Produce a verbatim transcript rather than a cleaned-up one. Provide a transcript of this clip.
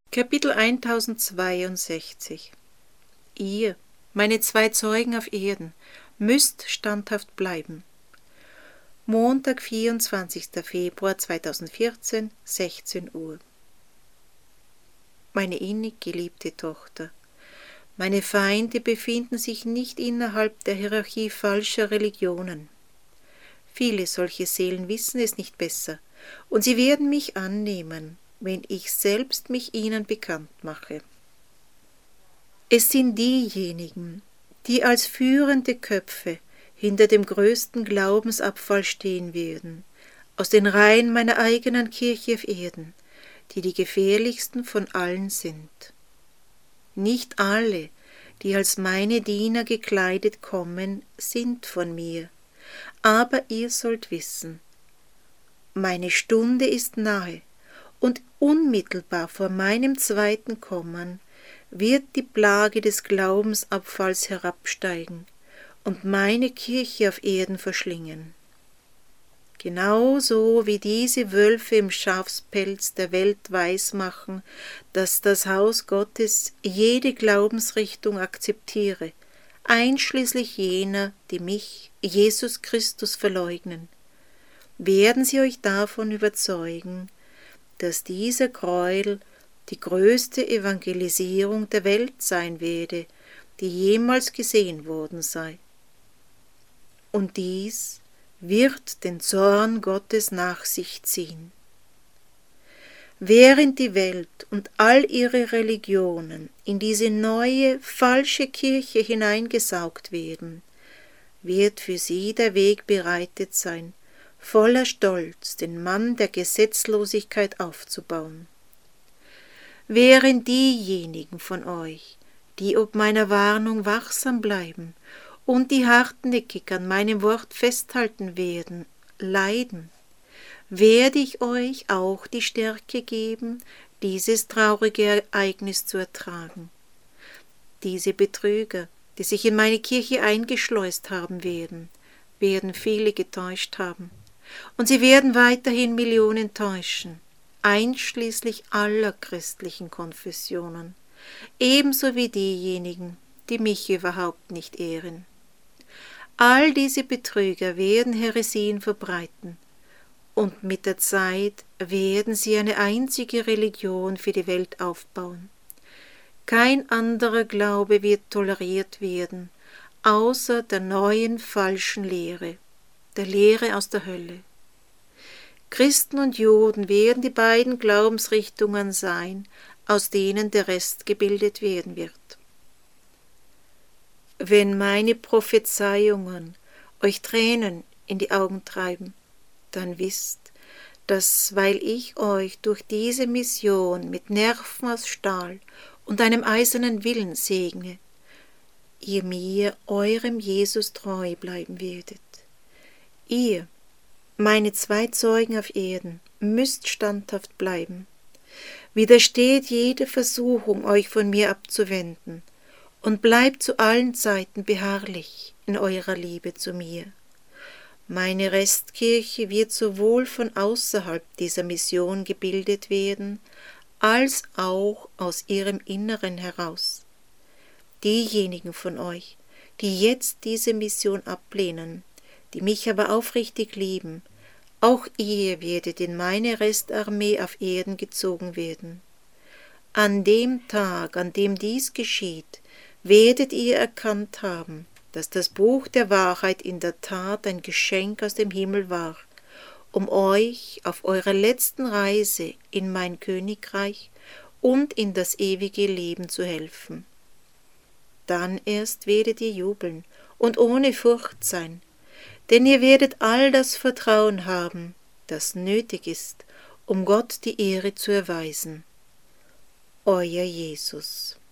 Kapitel tausendzweiundsechzig. Ihr, meine zwei Zeugen auf Erden, müsst standhaft bleiben. Montag, vierundzwanzigster Februar zweitausendvierzehn, sechzehn Uhr. Meine innig geliebte Tochter, meine Feinde befinden sich nicht innerhalb der Hierarchie falscher Religionen. Viele solche Seelen wissen es nicht besser, und sie werden mich annehmen, wenn ich selbst mich ihnen bekannt mache. Es sind diejenigen, die als führende Köpfe hinter dem größten Glaubensabfall stehen werden, aus den Reihen meiner eigenen Kirche auf Erden, die die gefährlichsten von allen sind. Nicht alle, die als meine Diener gekleidet kommen, sind von mir, aber ihr sollt wissen, meine Stunde ist nahe, und unmittelbar vor meinem zweiten Kommen wird die Plage des Glaubensabfalls herabsteigen und meine Kirche auf Erden verschlingen. Genauso wie diese Wölfe im Schafspelz der Welt weismachen, dass das Haus Gottes jede Glaubensrichtung akzeptiere, einschließlich jener, die mich, Jesus Christus, verleugnen, werden sie euch davon überzeugen, dass dieser Gräuel die größte Evangelisierung der Welt sein werde, die jemals gesehen worden sei. Und dies wird den Zorn Gottes nach sich ziehen. Während die Welt und all ihre Religionen in diese neue, falsche Kirche hineingesaugt werden, wird für sie der Weg bereitet sein, voller Stolz den Mann der Gesetzlosigkeit aufzubauen. Während diejenigen von euch, die ob meiner Warnung wachsam bleiben und die hartnäckig an meinem Wort festhalten werden, leiden, werde ich euch auch die Stärke geben, dieses traurige Ereignis zu ertragen. Diese Betrüger, die sich in meine Kirche eingeschleust haben werden, werden viele getäuscht haben. Und sie werden weiterhin Millionen täuschen, einschließlich aller christlichen Konfessionen, ebenso wie diejenigen, die mich überhaupt nicht ehren. All diese Betrüger werden Häresien verbreiten, und mit der Zeit werden sie eine einzige Religion für die Welt aufbauen. Kein anderer Glaube wird toleriert werden, außer der neuen falschen Lehre, der Lehre aus der Hölle. Christen und Juden werden die beiden Glaubensrichtungen sein, aus denen der Rest gebildet werden wird. Wenn meine Prophezeiungen euch Tränen in die Augen treiben, dann wisst, dass, weil ich euch durch diese Mission mit Nerven aus Stahl und einem eisernen Willen segne, ihr mir, eurem Jesus, treu bleiben werdet. Ihr, meine zwei Zeugen auf Erden, müsst standhaft bleiben. Widersteht jede Versuchung, euch von mir abzuwenden, und bleibt zu allen Zeiten beharrlich in eurer Liebe zu mir. Meine Restkirche wird sowohl von außerhalb dieser Mission gebildet werden, als auch aus ihrem Inneren heraus. Diejenigen von euch, die jetzt diese Mission ablehnen, die mich aber aufrichtig lieben, auch ihr werdet in meine Restarmee auf Erden gezogen werden. An dem Tag, an dem dies geschieht, werdet ihr erkannt haben, dass das Buch der Wahrheit in der Tat ein Geschenk aus dem Himmel war, um euch auf eurer letzten Reise in mein Königreich und in das ewige Leben zu helfen. Dann erst werdet ihr jubeln und ohne Furcht sein, denn ihr werdet all das Vertrauen haben, das nötig ist, um Gott die Ehre zu erweisen. Euer Jesus.